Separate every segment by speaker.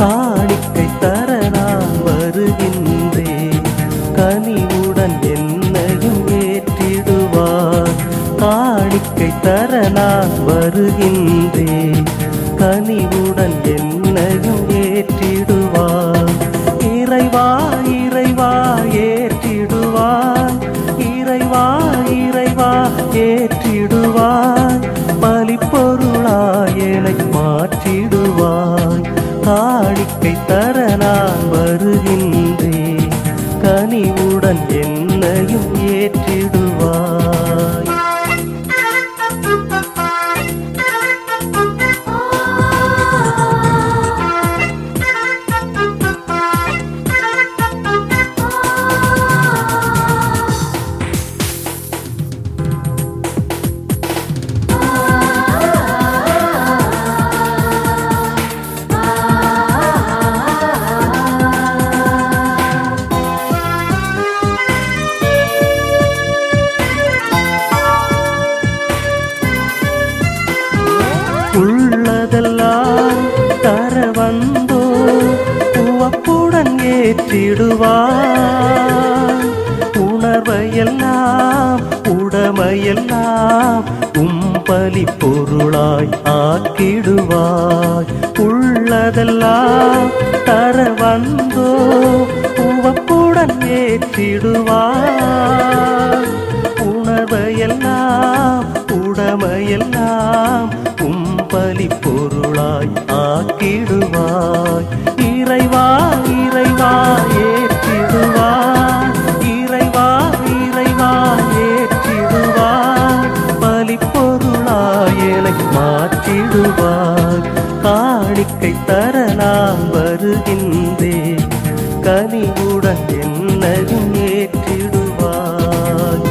Speaker 1: காணிக்கை தர நான் வருகின்றேன். கனிவுடன் என்னையும் ஏற்றிடுவார். காணிக்கை தர நான் வருகின்றேன். கனிவுடன் என்னையும் ஏற்றிடுவார். இறைவா இறைவா ஏற்றிடுவார். இறைவா இறைவா ஏற்றிடுவாய். பலிப்பொருளாய் என்னை மாற்றிடுவாய். காணிக்கை தர நான் வருகின்றேன். கனிவுடன் என்னையும் ஏற்றிடுவாய். உள்ளதெல்லாம் தர வந்தோ உவப்புடன் ஏற்றிடுவார். உணர்வையெல்லாம் உடமையெல்லாம் உம்பலி பொருளாய் ஆக்கிடுவாய். உள்ளதெல்லாம் தர வந்தோ உவப்புடன் ஏற்றிடுவார். உணர்வையெல்லாம் உடமையெல்லாம் பலி பொருளாய் ஆக்கிடுவாய். இறைவா இறைவா ஏற்றிடுவாய். இறைவா இறைவா ஏற்றிடுவாய். பலி பொருளாய் என்னை மாற்றிடுவாய். காணிக்கை தர நான் வருகின்றேன். கனிவுடன் என்னையும் ஏற்றிடுவாய்.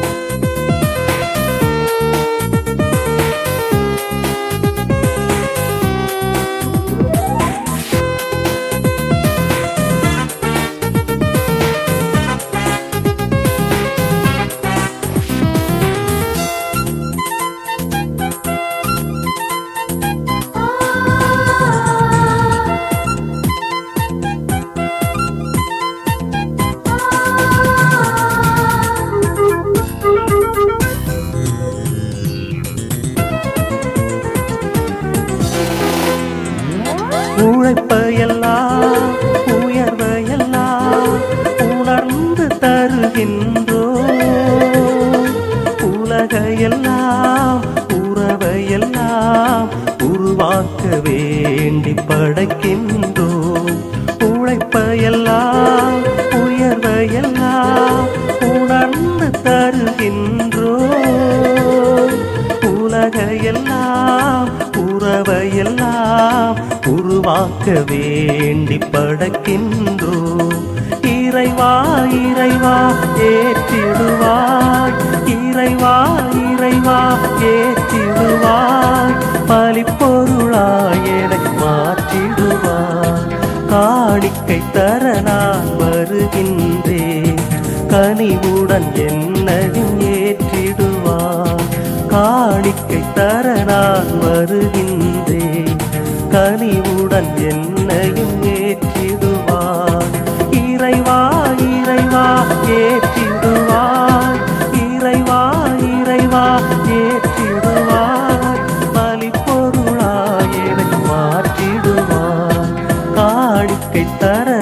Speaker 1: உழைப்பையெல்லாம் உயர்வையெல்லாம் உணர்ந்து தருகின்றோ. உலகையெல்லாம் உறவையெல்லாம் உருவாக்க வேண்டி படைக்கின்றோ. உழைப்பையெல்லாம் உயர்வையெல்லாம் உணர்ந்து தருகின்றோ. உலகையெல்லாம் உறவையெல்லாம் உருவாக்க வேண்டி படைக்கின்றோ. இறைவா இறைவா ஏற்றிடுவாய். இறைவா இறைவா ஏற்றிடுவாய். பலிப்பொருளாய் என்னை மாற்றிடுவாய். காணிக்கை தர நான் வருகின்றேன். கனிவுடன் என்னையும் ஏற்றிடுவாய். காணிக்கை தர நான் வருகின்றேன். கனிவுடன் என்னையும் ஏற்றிடுவாய். இறைவா இறைவா ஏற்றிடுவாய். இறைவா இறைவா ஏற்றிடுவாய். பலிப்பொருளாய் என்னை மாற்றிடுவாய். காணிக்கை தர